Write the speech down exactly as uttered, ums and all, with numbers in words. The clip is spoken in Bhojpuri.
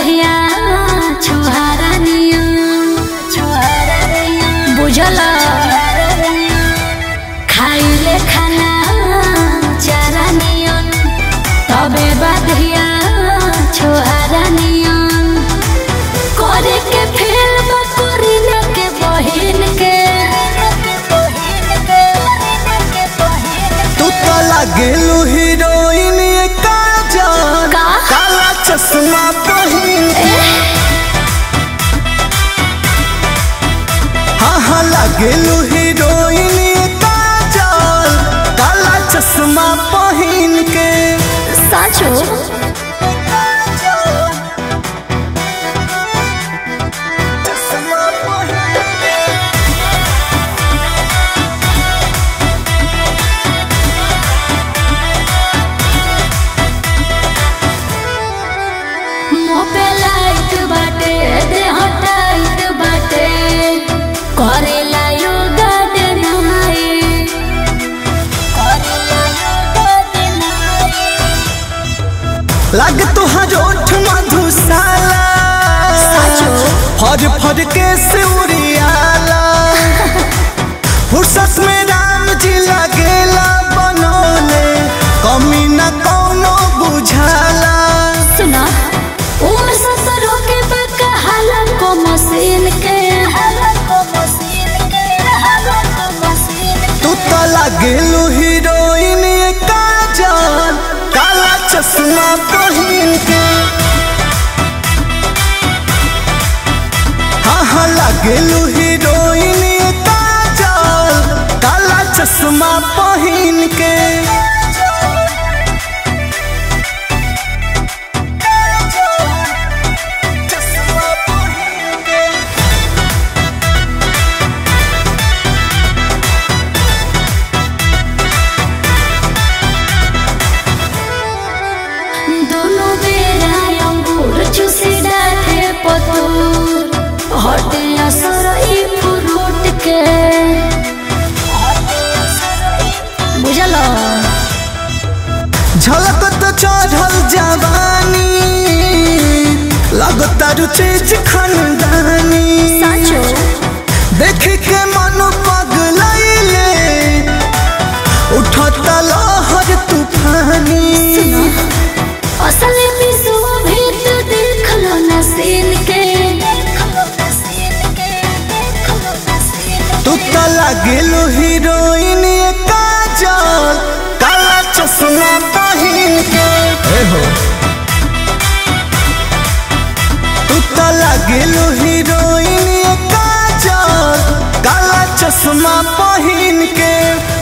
दहिया छुहारा निया छुहारा निया बुझला खाइले खाना चारा निया तबे बधिया छुहारा निया करे के फेल बकरी न के बहिन के तू तो लागेलू हीरोइन काजल का? काला चश्मा पहिन हाँ हाँ लागेलू हीरोइन काजल काला चश्मा पहिन के साचो मोपे लाइट बाटे देह टाइट बाटे करेला योगा दे नहाए करेला योगा दे नहाए लग तुहार ओठ मधुशाला साचो फर फर के सिउरियाला फुर्सत में राम जी लगेला बनौले कमी न कौनो बुझाला सुना उम्र ससुरो के बका हालन को मशीन के हालन को मशीन के हालन को मशीन तू तो लागेलू हीरोइन काजल काला चश्मा पहिन के हाँ हाँ लागेलू हीरोइन काजल काला चश्मा पहिन के दोनों बेरा अंगूर चूसी डाले पतूर हटे असर ई फ्रूट के बुझल झलक तो चढ़ल जवानी लगता चीज खानदानी साचो देख के मन पगलैले उठत लहर तूफानी असल विश्व भेद देख लो न सीन के तू तो लागेलू हीरोइन काजल काला चश्मा पहिन के हो तू तो लागेलू हीरोइन काजल काला चश्मा पहिन के